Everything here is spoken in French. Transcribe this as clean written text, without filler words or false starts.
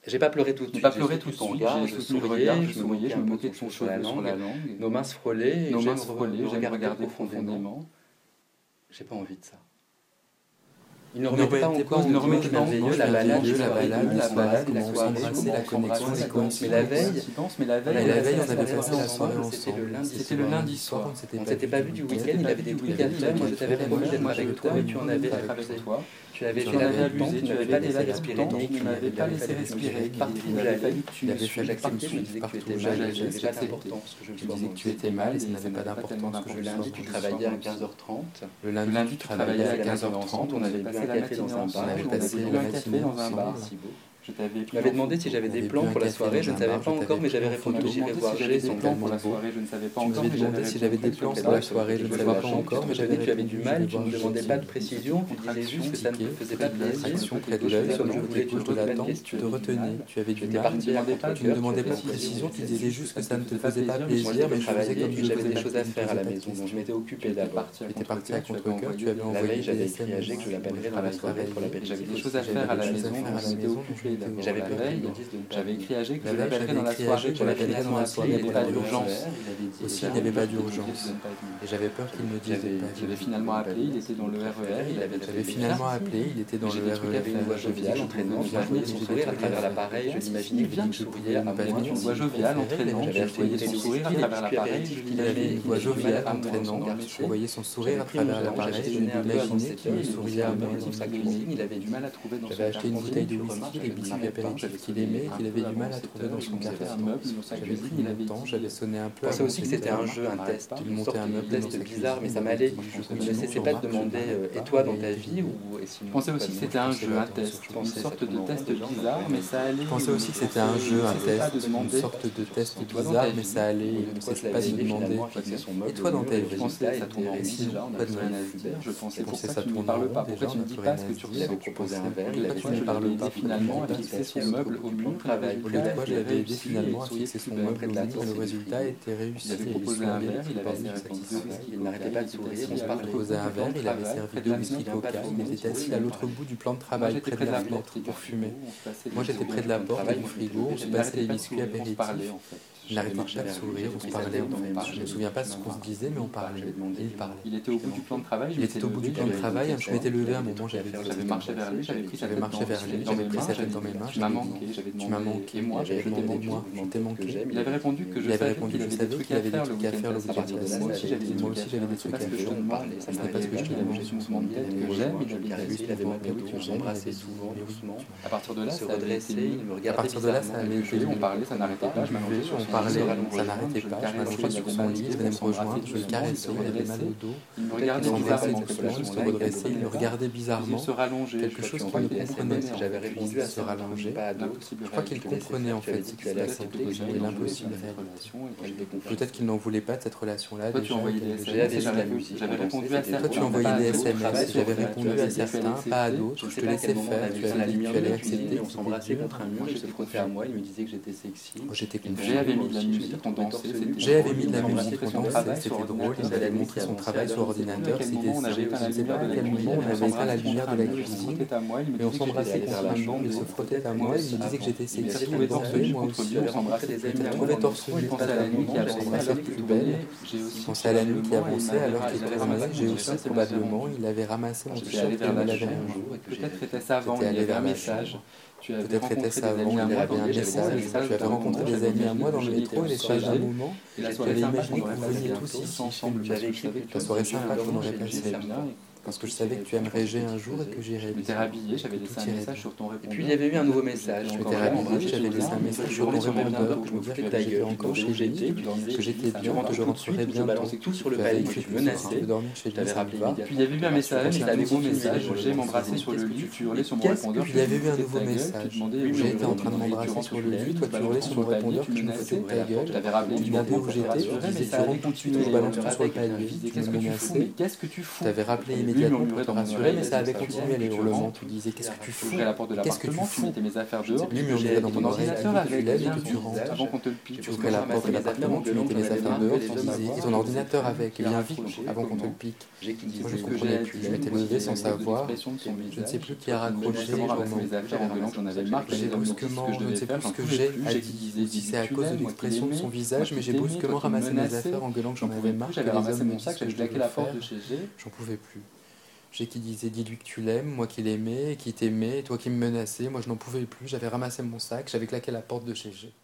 J'ai pas pleuré tout de J'ai suite, pas j'ai pleuré soutenu tout de ton suite, regard, j'ai je soutenu le souriais, regard, je me moquais je un me peu de moquais ton de ton cheveu sur la cheveu sur la langue. langue. Nos mains se frôlaient et Nos mains j'aime se frôlaient, je me regardais profondément. J'ai pas envie de ça. Il ne Il ne remettait pas en remettait pas cause en le cause dimanche le dimanche merveilleux, la balade, merveilleux, les la soirées, balade, comment la on s'embrasse, soirée, la comment on soirée, s'embrassait, la comment on connexion, les coïncidence. Mais la veille, coïncidences. Mais la on veille, avait la passé veille, la on avait soirée passé la ensemble, soirée c'était le ensemble. lundi C'était le soir. lundi soir. On s'était pas vu du week-end, il avait des trucs à faire, moi je t'avais promis d'être avec toi et tu en avais abusé. Tu avais fait la belle temps, tu n'avais pas laissé respirer Nick, tu n'avais pas laissé respirer partout où il avait fallu j'allais. que tu me suives J'acceptais, je partout, disais que tu partout étais où mal, j'allais, et je n'avais pas j'acceptais. d'importance que je le Tu sois disais moi que tu aussi. étais mal et ça n'avait pas d'importance que Le je lundi, sois tu moi travaillais à aussi. 15h30. Le lundi, tu travaillais à 15h30, on avait bu passé un la café matinée dans un bar, ensemble, on on avait avait bu bu un un café café dans un ensemble. bar. Si beau. Je t'avais Tu m'avais demandé si j'avais des plans pour la soirée, je ne savais pas encore, mais j'avais répondu que j'irais voir G, son plan pour beau. la soirée, je ne savais pas Tu encore, m'avais mais demandé si j'avais des plans pour la soirée, je ne savais pas encore, mais j'avais dit que tu avais du mal, tu ne me demandais pas de précision, tu disais juste que ça ne te faisait pas plaisir, près de l'œil, seulement je voulais que je te l'attente, tu te retenais, tu avais du mal, tu ne demandais pas de précision, tu disais juste que ça ne te faisait pas plaisir, mais je faisais comme je j'avais faisais des choses à faire à la maison, donc je m'étais occupé d'abord. Tu étais parti à contre-cœur, tu avais La envoyé veille, j'avais des écrit à G que je l'appellerais dans la soirée pour l'apéritif. J'avais des choses à faire à la maison, donc je m'étais occupé d'abord. J'avais La peur veille, qu'il me dise de ne pas j'avais venir. écrit à G que La je veille, l'appellerais dans la soirée pour l'apéritif, dans la soirée, il n'y avait pas d'urgence. Aussi, Il n'y avait pas d'urgence. Et j'avais peur qu'il me dise de pas venir. J'avais finalement appelé, il était dans le RER, j'avais finalement appelé, il était dans le RER. Il avait une voix joviale, entraînante, je voyais son sourire à travers l'appareil, je l'imaginais qu'il me souriait à moi. Une voix joviale, entraînante, je voyais son sourire à travers l'appareil, il avait une voix joviale, entraînante, je voyais son sourire à travers l'appareil, je m'imaginais qu'il me souriait à moi dans sa cuisine, il avait du mal à trouver dans son café. J'avais acheté une bouteille de whisky, les biscuits apéritifs qu'il aimait, qu'il avait du mal à trouver dans son café. J'avais pris mon temps, j'avais sonné un peu. Je pensais aussi que c'était un jeu, un test, une sorte de test bizarre, mais ça m'allait. Je ne cessais pas de demander et toi dans ta vie ou et sinon. Je pensais aussi que c'était un jeu, un test, une sorte de test bizarre, mais ça allait. Je pensais aussi que c'était un jeu, un test, une sorte de test bizarre, mais ça allait. Il ne cessait pas de demander. Et toi dans ta vie, je pensais ça tourne en pas de rien à dire. Je pensais pour ça tu ne parles pas. Pourquoi tu ne dis pas ce que tu ressens? Il avait proposé un verre, il avait tu ne parles pas finalement à fixer son meuble au mur. Au lieu de quoi je l'avais aidé finalement à fixer son meuble au mur, le résultat était réussi. Il avait proposé un verre, il avait servi il n'arrêtait pas de sourire, on se parlait. Proposé un verre, il avait servi deux whisky coca, il était assis à l'autre bout du plan de travail, près de la fenêtre, pour fumer. Moi j'étais près de la porte du frigo, on se passait les biscuits apéritifs. Il n'arrêtait pas de sourire, on se parlait. Je ne me souviens pas de ce qu'on se disait, mais on parlait. Il parlait. Il était au bout du plan de travail, je m'étais levé à un moment, j'avais marché vers lui, j'avais pris sa tête dans mes mains, tu m'as manqué, moi, j'avais demandé moi, je t'ai manqué. Il avait répondu que je savais qu'il avait des trucs à faire le week-end. Moi aussi j'avais des trucs à faire, ce n'est pas ce que je te demandais, que j'aime, il avait monté, on s'embrassait souvent, doucement. À partir de là, ça allait été, on parlait, ça n'arrêtait pas, je m'allongeais sur son lit, ça n'arrêtait pas, je m'allongeais sur son lit, il venait me rejoindre, je le caressais, il avait mal au dos, il me regardait bizarrement, il se redressait, il me regardait bizarrement, quelque chose qu'il ne comprenait, j'avais répondu à se rallonger, pas à d'autres, je crois qu'il comprenait en fait ce qui allait accepter que j'avais l'impossible réalité. Peut-être qu'il n'en voulait pas de cette relation-là. Toi tu envoyais des SMS, j'avais répondu à certains. Toi tu envoyais des SMS, j'avais répondu à certains, pas à d'autres, je te laissais faire, tu avais dit que tu allais accepter. On s'embrassait contre un mur, il se frottait à moi, il me disait que j'étais sexy. J'étais confiant. J'ai avait mis de la musique en dansé, c'était drôle, il allait montrer son travail sur ordinateur, c'était je ne sais pas à quel moment on avait éteint la lumière de la cuisine, mais on s'embrassait contre un banc, il se frottait à moi, il me disait que j'étais sexy, moi aussi, il trouvait torse nu, pensait à la nuit qui avançait plus belle, pensais à la nuit qui avançait alors qu'il tournait, j'ai aussi probablement, il avait ramassé mon t-shirt et me l'avait un jour, peut-être était-ce avant, il y avait un message. Peut-être était-ce avant, il y avait un message, tu avais rencontré des amis à moi dans le métro et l'espace d'un moment, tu avais imaginé que vous veniez tous ici ensemble, la soirée sympa qu'on aurait passée, parce que je savais que tu aimerais G un jour et que j'irais. Je m'étais rhabillé, j'avais laissé un message sur ton répondeur. Et puis il y avait eu un nouveau message. Je m'étais rhabillé, j'avais laissé un message sur ton répondeur, que je me disais que tu étais encore chez lui, que j'étais bien, que je rentrerais bien. Balancé tout sur le palier, que tu menaçais. Je t'avais rappelé immédiatement. Puis il y avait eu un message, un nouveau message, j'ai m'embrassé sur le lit, tu hurlais sur mon répondeur. Puis il y avait eu un nouveau message, j'étais en train de m'embrasser sur le lit, toi tu hurlais sur mon répondeur, tu me foutais de ta gueule. Je t'avais rappelé, tu demandais où j'étais, tu disais tu rentres tout de suite, je balance tout sur le palier, tu me menaçais. Qu'est-ce que tu fous? Je t'avais rappelé immédiatement. immédiatement pour te rassurer, mais ça avait continué les hurlements. Tu disais, qu'est-ce que tu fous? Qu'est-ce que tu fous? Tu mettais mes affaires dehors. Lui murmurait dans mon oreille, tu lèves et que tu rentres. Avant qu'on te le pique. Tu ouvrais la porte de l'appartement, tu mettais les affaires dehors, tu disais, et ton ordinateur avec, et bien vite, avant qu'on te le pique. Moi je comprenais plus, je m'étais levé sans savoir, je ne sais plus qui a raccroché, j'ai brusquement, je ne sais plus ce que j'ai à dire, si c'est à cause de l'expression de son visage, mais j'ai brusquement ramassé mes affaires en gueulant que j'en avais marre, que les hommes me disent que je devais le faire, j'en pouvais plus. J'ai qui disait dis-lui que tu l'aimes, moi qui l'aimais, et qui t'aimais, et toi qui me menaçais, moi je n'en pouvais plus, j'avais ramassé mon sac, j'avais claqué la porte de chez G.